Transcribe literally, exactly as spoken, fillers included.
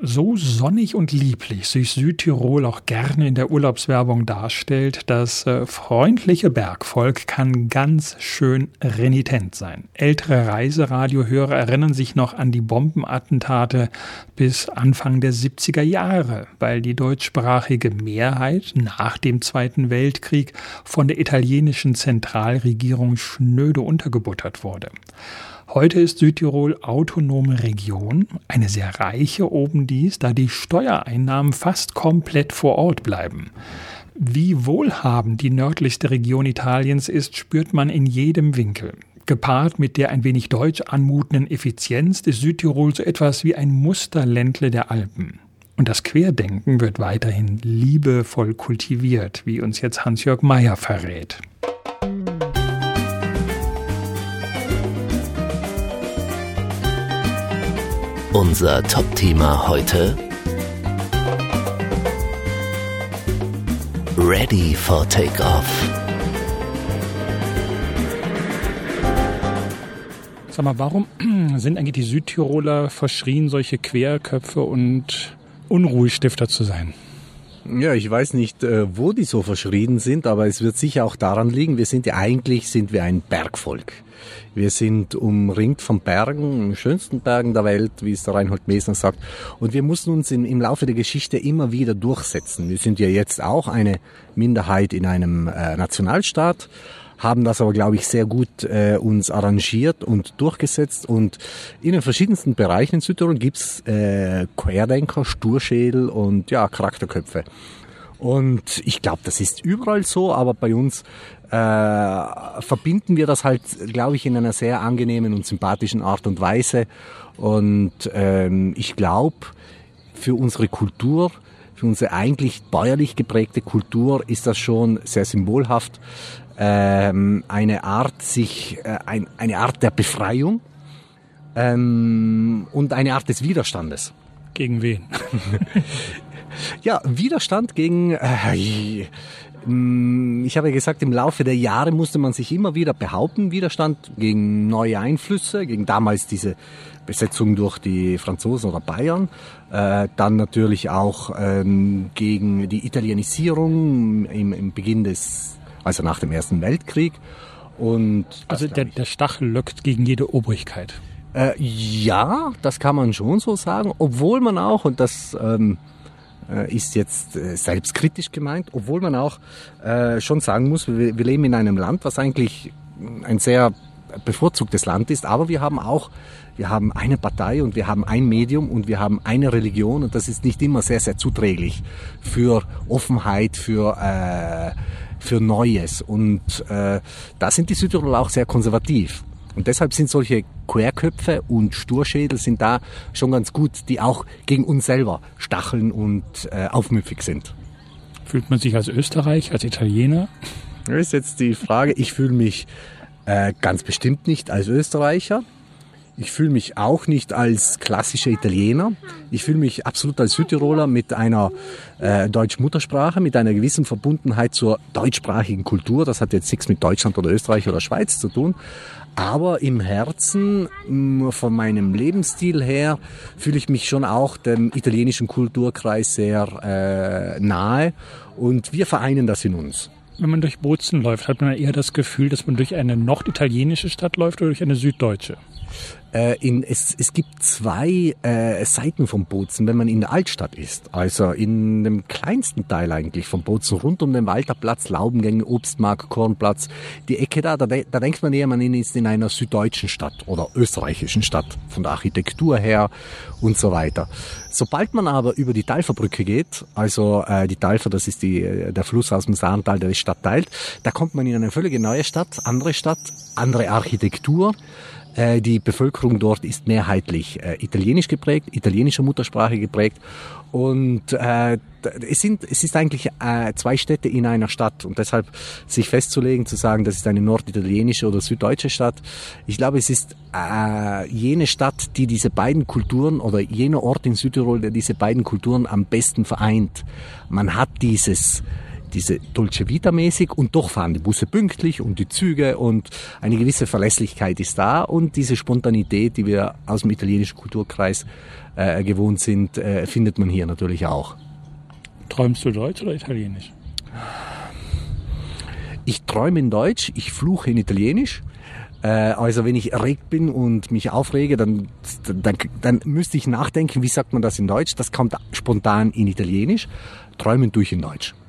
so sonnig und lieblich sich Südtirol auch gerne in der Urlaubswerbung darstellt, das äh, freundliche Bergvolk kann ganz schön renitent sein. Ältere Reiseradiohörer erinnern sich noch an die Bombenattentate bis Anfang der siebziger Jahre, weil die deutschsprachige Mehrheit nach dem Zweiten Weltkrieg von der italienischen Zentralregierung schnöde untergebuttert wurde. Heute ist Südtirol autonome Region, eine sehr reiche obendies, da die Steuereinnahmen fast komplett vor Ort bleiben. Wie wohlhabend die nördlichste Region Italiens ist, spürt man in jedem Winkel. Gepaart mit der ein wenig deutsch anmutenden Effizienz ist Südtirol so etwas wie ein Musterländle der Alpen. Und das Querdenken wird weiterhin liebevoll kultiviert, wie uns jetzt Hans-Jörg Meyer verrät. Unser Top-Thema heute: Ready for Takeoff. Sag mal, warum sind eigentlich die Südtiroler verschrien, solche Querköpfe und Unruhestifter zu sein? Ja, ich weiß nicht, wo die so verschrien sind, aber es wird sicher auch daran liegen, wir sind ja eigentlich sind wir ein Bergvolk. Wir sind umringt von Bergen, den schönsten Bergen der Welt, wie es der Reinhold Messner sagt. Und wir mussten uns in, im Laufe der Geschichte immer wieder durchsetzen. Wir sind ja jetzt auch eine Minderheit in einem äh, Nationalstaat, haben das aber, glaube ich, sehr gut äh, uns arrangiert und durchgesetzt. Und in den verschiedensten Bereichen in Südtirol gibt's äh, Querdenker, Sturschädel und ja Charakterköpfe. Und ich glaube, das ist überall so, aber bei uns äh, verbinden wir das halt, glaube ich, in einer sehr angenehmen und sympathischen Art und Weise. Und ähm, ich glaube, für unsere Kultur, für unsere eigentlich bäuerlich geprägte Kultur ist das schon sehr symbolhaft. Ähm, eine Art sich, äh, ein, eine Art der Befreiung ähm, und eine Art des Widerstandes. Gegen wen? Ja, Widerstand gegen, äh, ich habe ja gesagt, im Laufe der Jahre musste man sich immer wieder behaupten, Widerstand gegen neue Einflüsse, gegen damals diese Besetzung durch die Franzosen oder Bayern, äh, dann natürlich auch ähm, gegen die Italienisierung im, im Beginn des, also nach dem Ersten Weltkrieg. Und also der, der Stachel lockt gegen jede Obrigkeit. Äh, ja, das kann man schon so sagen, obwohl man auch, und das ähm, ist jetzt äh, selbstkritisch gemeint, obwohl man auch äh, schon sagen muss, wir, wir leben in einem Land, was eigentlich ein sehr bevorzugtes Land ist, aber wir haben auch, wir haben eine Partei und wir haben ein Medium und wir haben eine Religion und das ist nicht immer sehr, sehr zuträglich für Offenheit, für äh, für Neues und äh, da sind die Südtiroler auch sehr konservativ. Und deshalb sind solche Querköpfe und Sturschädel sind da schon ganz gut, die auch gegen uns selber stacheln und äh, aufmüpfig sind. Fühlt man sich als Österreicher, als Italiener? Das ist jetzt die Frage. Ich fühle mich äh, ganz bestimmt nicht als Österreicher. Ich fühle mich auch nicht als klassischer Italiener. Ich fühle mich absolut als Südtiroler mit einer äh, Deutsch-Muttersprache, mit einer gewissen Verbundenheit zur deutschsprachigen Kultur. Das hat jetzt nichts mit Deutschland oder Österreich oder Schweiz zu tun. Aber im Herzen, von meinem Lebensstil her, fühle ich mich schon auch dem italienischen Kulturkreis sehr äh, nahe und wir vereinen das in uns. Wenn man durch Bozen läuft, hat man eher das Gefühl, dass man durch eine norditalienische Stadt läuft oder durch eine süddeutsche? Äh, in, es, es gibt zwei äh, Seiten von Bozen, wenn man in der Altstadt ist. Also in dem kleinsten Teil eigentlich von Bozen, rund um den Walterplatz, Laubengänge, Obstmarkt, Kornplatz. Die Ecke da, da, da denkt man eher, man ist in einer süddeutschen Stadt oder österreichischen Stadt, von der Architektur her und so weiter. Sobald man aber über die Talferbrücke geht, also äh, die Talfer, das ist die, der Fluss aus dem Saartal, der die Stadt teilt, da kommt man in eine völlig neue Stadt, andere Stadt, andere Architektur. Die Bevölkerung dort ist mehrheitlich äh, italienisch geprägt, italienischer Muttersprache geprägt und äh, es sind es ist eigentlich äh, zwei Städte in einer Stadt und deshalb sich festzulegen, zu sagen, das ist eine norditalienische oder süddeutsche Stadt, ich glaube, es ist äh, jene Stadt, die diese beiden Kulturen oder jener Ort in Südtirol, der diese beiden Kulturen am besten vereint. Man hat dieses diese Dolce Vita mäßig und doch fahren die Busse pünktlich und die Züge und eine gewisse Verlässlichkeit ist da und diese Spontanität, die wir aus dem italienischen Kulturkreis äh, gewohnt sind, äh, findet man hier natürlich auch. Träumst du Deutsch oder Italienisch? Ich träume in Deutsch, ich fluche in Italienisch. Also wenn ich erregt bin und mich aufrege, dann, dann, dann müsste ich nachdenken, wie sagt man das in Deutsch? Das kommt spontan in Italienisch. Träumen tue ich in Deutsch.